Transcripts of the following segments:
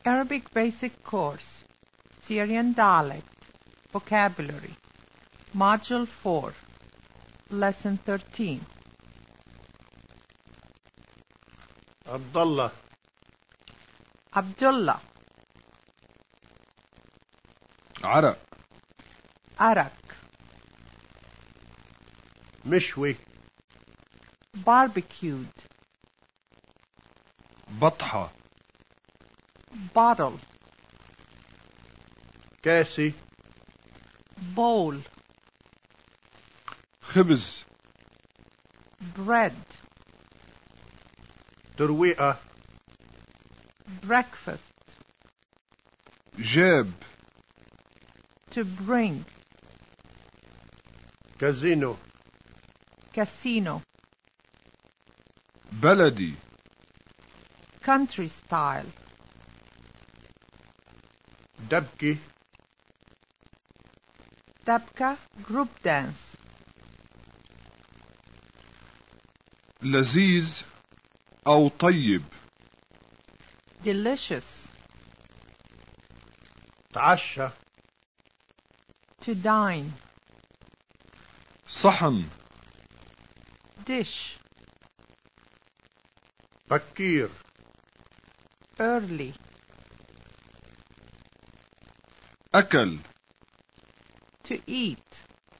Arabic Basic Course, Syrian Dialect, Vocabulary, Module 4, Lesson 13. Abdullah. Abdullah. عرق. Arak. مشوي. Barbecued. بطحة. Bottle. كاسي. Bowl. خبز. Bread. ترويقة. Breakfast. جاب. To bring. كازينو. Casino. بلدي. Country style. دبكي. Dabka. Group dance. لذيذ أو طيب. Delicious. تعشى. To dine. صحن. Dish. بكير. Early. أكل. To eat.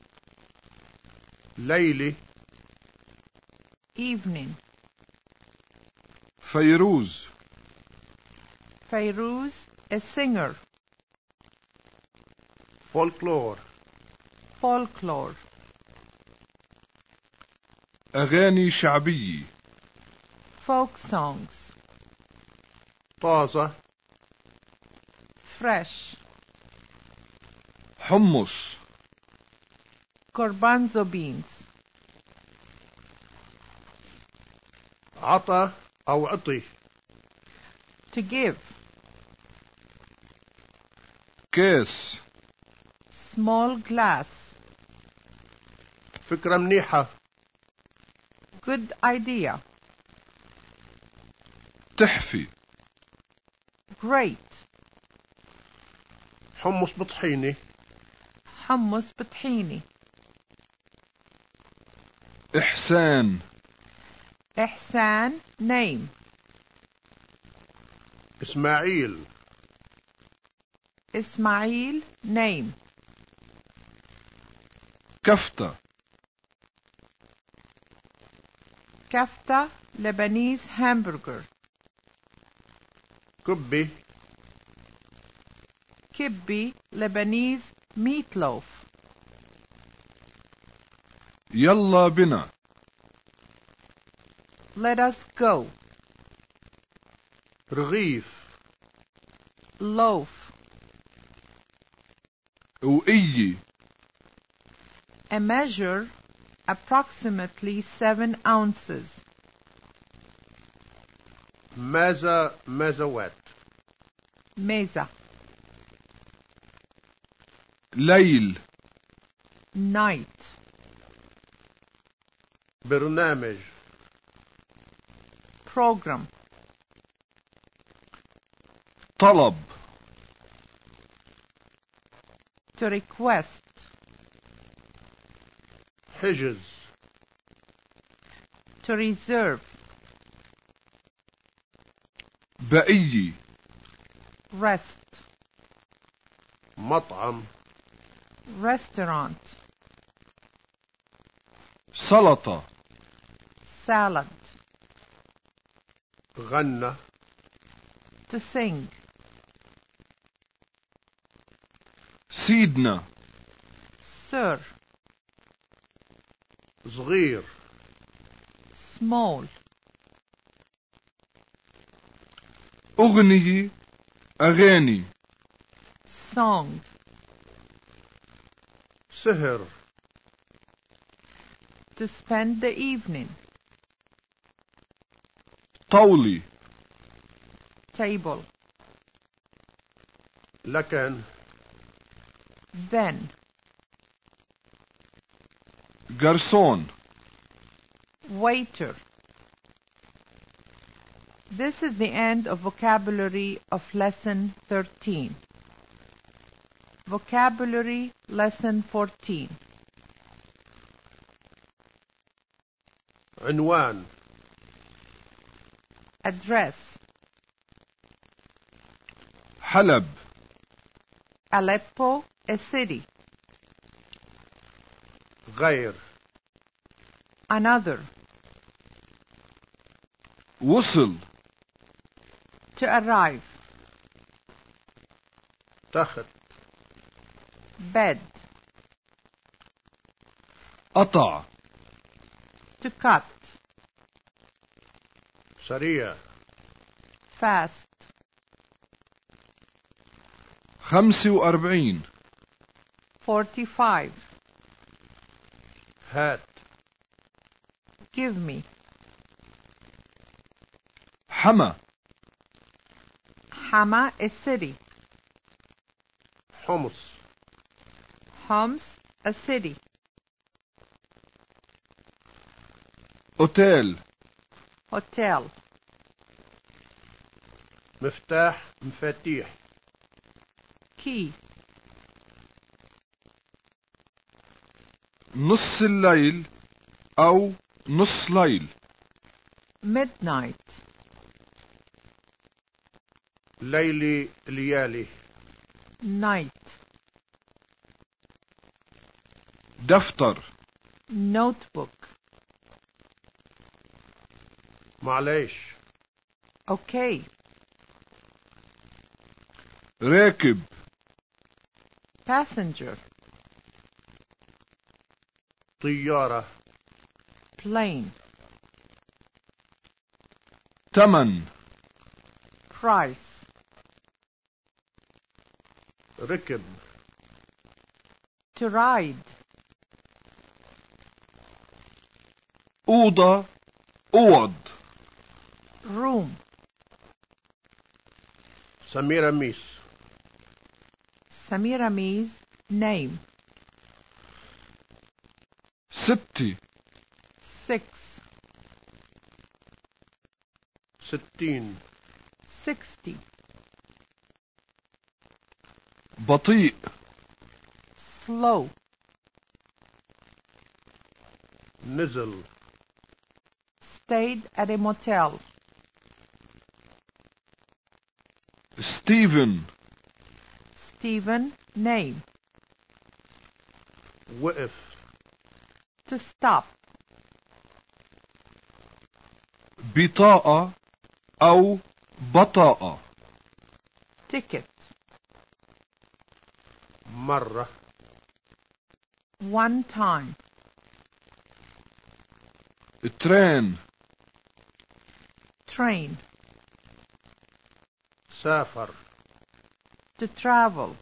ليلي. Evening. فيروز. Fairuz, a singer. فولكلور. Folklore. أغاني شعبية. Folk songs. طازة. Fresh. حمص. Garbanzo beans. عطا أو عطي. To give. كاس. Small glass. فكرة منيحة. Good idea. تحفي. Great. حمص بطحيني. Hummus بطحيني. إحسان. Ihsan, name. إسماعيل. Ismail, name. كفتة. Kafta, Lebanese hamburger. كبي. Kibbi, Lebanese meatloaf. يلا بنا. Let us go. رغيف. Loaf. وإيي. A measure approximately 7 ounces. مازوات. Meza. ليل. Night. برنامج. Program. طلب. To request. حجز. To reserve. بقية. Rest. مطعم. Restaurant. سلطة. Salad. غنى. To sing. سيدنا. Sir. صغير. Small. أغنية. أغاني. Song. سهر. To spend the evening. طاولي. Table. لكن. Then. جرسون. Waiter. This is the end of vocabulary of lesson 13. Vocabulary lesson 14. عنوان Address: حلب Aleppo, a city. غير Another: وصل to arrive. تخت Bed: قطع to cut. سريع Fast: 45 45. هات Give me. حما Hama, a city. حمص Homs, a city. أوتيل Hotel: مفتاح مفاتيح key. نص الليل أو نص ليل Midnight: ليلي ليالي night. دفتر Notebook. معليش Okay. راكب Passenger. طيارة Plane. تمن Price. ركب To ride. أوضة أوض Room. سميرة ميس Samiramis, name. 6 6. 60 60. بطيء Slow. نزل Stayed at a motel. ستيفن Stephen, name. وقف To stop. بطاقة أو بطاقة Ticket. مرة One time. ترين Train. سافر To travel.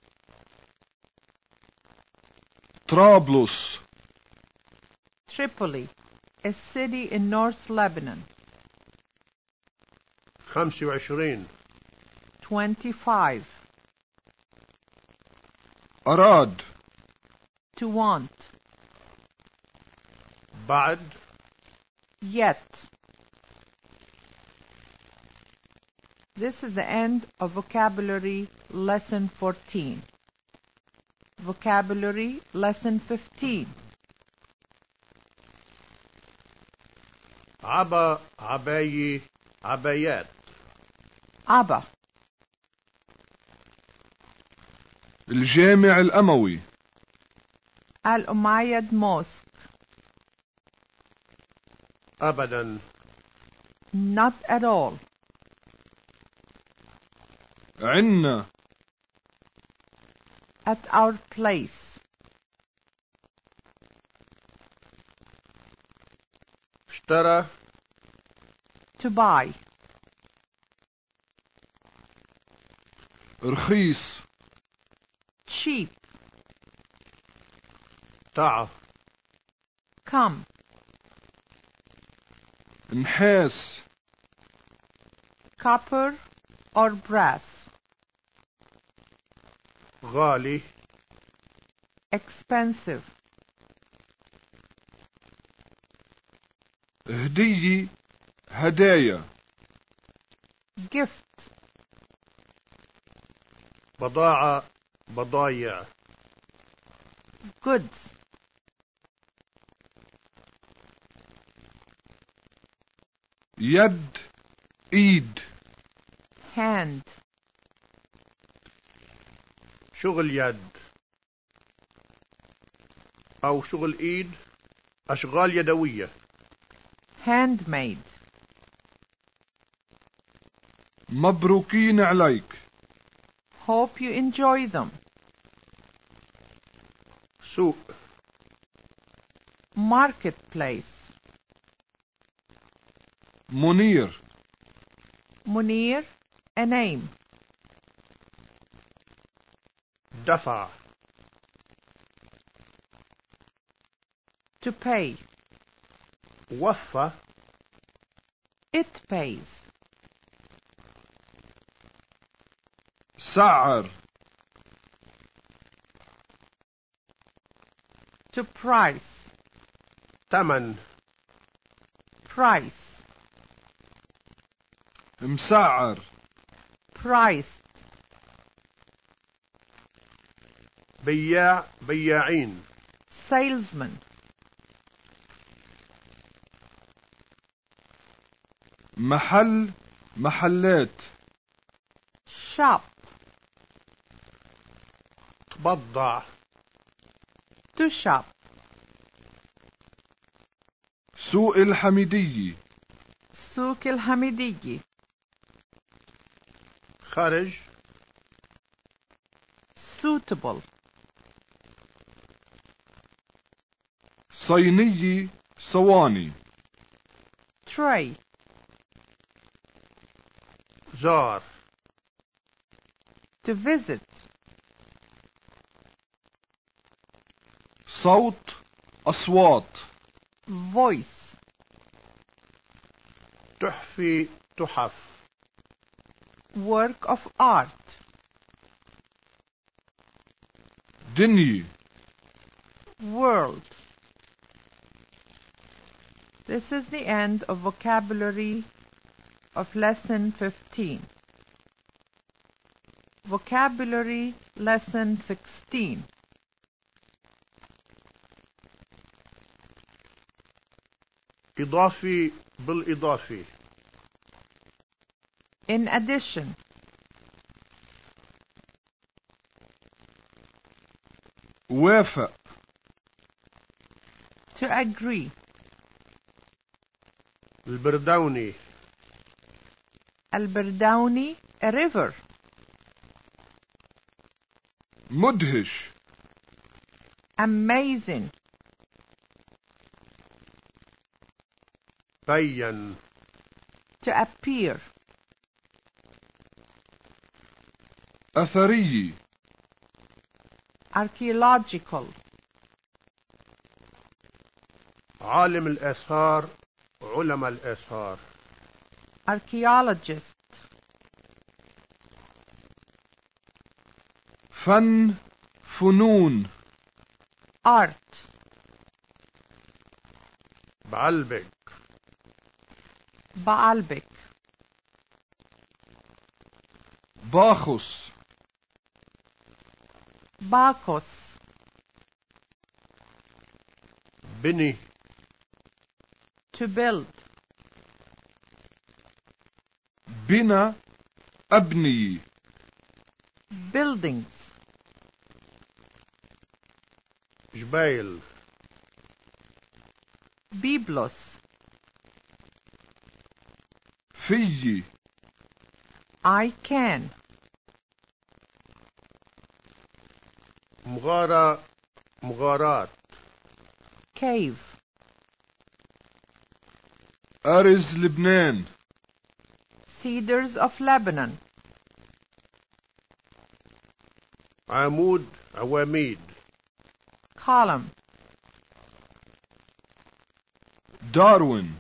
طرابلس Tripoli, a city in North Lebanon. 25 25. أراد To want. بعد Yet. This is the end of vocabulary lesson 14. Vocabulary lesson 15. عبا عباية عبايات Abba. الجامع الأموي Al-Umayyad Mosque. أبدا Not at all. عنا At our place. اشترى To buy. رخيص Cheap. تعا Come. نحاس Copper or brass. غالي Expensive. هدية هدايا gift, بضاعة بضايع goods, يد ايد hand, شغل يد أو شغل إيد أشغال يدوية handmade, مبروكين عليك hope you enjoy them, سوق marketplace, منير Munir, a name, دفع to pay, وفى it pays, سعر to price, ثمن price, مسعر priced, بياع بياعين salesman, محل محلات shop, تبضع to shop, سوق الحميدية سوق الحميدية, خرج suitable, صينية صواني tray, زار to visit, صوت أصوات voice, تحفي تحف work of art, دنيا world. This is the end of vocabulary of lesson 15. Vocabulary lesson 16. إضافي بالإضافي In addition, وافق to agree, البردوني البردوني, a river, مدهش amazing, بين to appear, أثرية archaeological, عالم الآثار علماء الآثار archaeologist, فن فنون art, بعلبك Baalbek, باخص Bakos, بني to build, بنا أبني buildings, جبيل Biblos, في I can, مغارة مغارات cave, أرز لبنان cedars of Lebanon, عمود عواميد column, داروين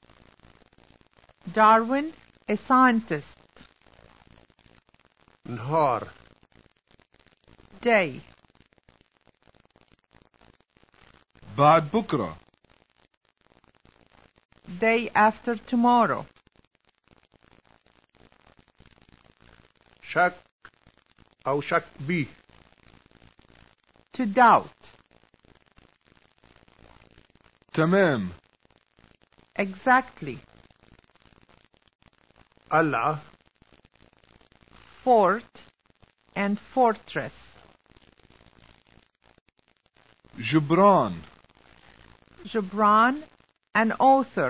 Darwin, a scientist, نهار day, بعد بكرة day after tomorrow, شك أو شك به. To doubt. تمام. Exactly. قلعة Fort and fortress. جبران. Gibran, an author.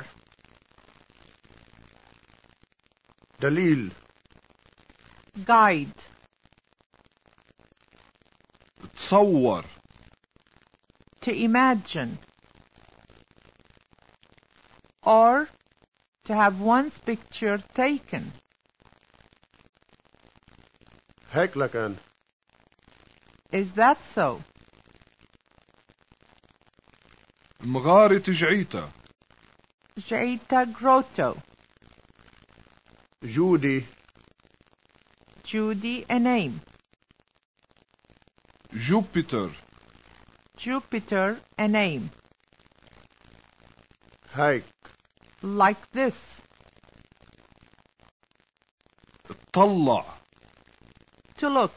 دليل Guide. تصور. To imagine. Or to have one's picture taken. هيك لكن Is that so? مغارة جعيتا. Jaita Grotto. جودي Judy, a name. جوبيتر. Jupiter, a name. هيك Like this. طلع. To look.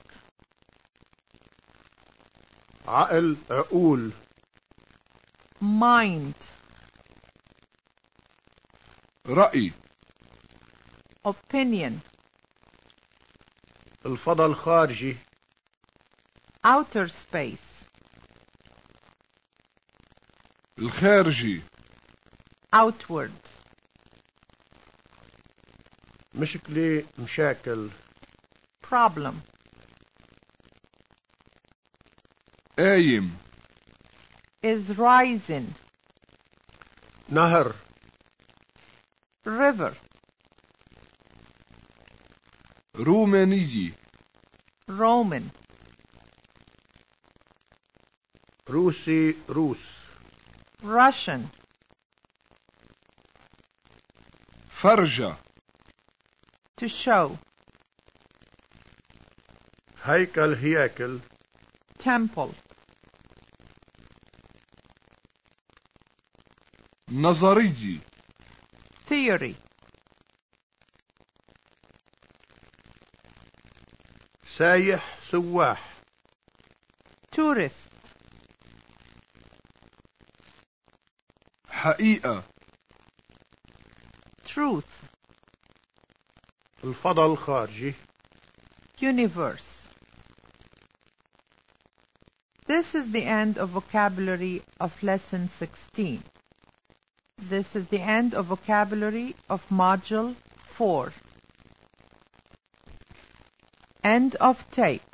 عقل عقول Mind. رأي. Opinion. الفضاء الخارجي Outer space. الخارجي. Outward. مشكلة مشاكل Problem. قايم. Is rising. نهر River. رومانية. Roman. روسي روس Russian. فرجة. To show. هيكل هياكل Temple. نظرية. Theory. سايح سواح Tourist. حقيقة. Truth. الفضاء الخارجي Universe. This is the end of vocabulary of lesson 16. This is the end of vocabulary of module 4. End of tape.